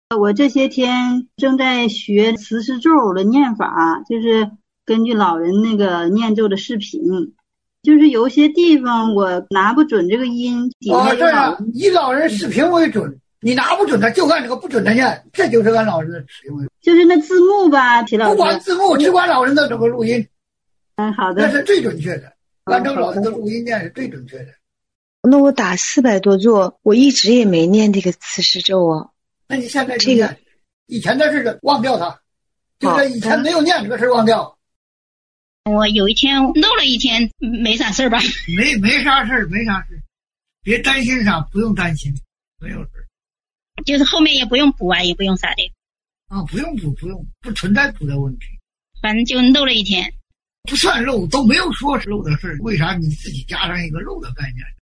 我这些天正在学慈氏咒的念法，就是根据老人那个念咒的视频，就是有些地方我拿不准这个音，底下有这老人。 样以老人视频为准，你拿不准他就按这个不准的念，这就是按老人的视频为准。 就是那字幕吧，齐老师。 不管字幕，只管老人的这个录音。 好的。 那是最准确的，按照老人的录音念是最准确的。 那我打400多座，我一直也没念这个慈氏咒啊。 那你现在就念，以前的事忘掉它，就是以前没有念这个事忘掉。 我有一天漏了一天，没啥事吧？ 没啥事，没啥事，别担心啥，不用担心，没有事。 就是后面也不用补啊，也不用啥的。 不用补，不存在补的问题。 反正就漏了一天。 不算漏，都没有说是漏的事，为啥你自己加上一个漏的概念？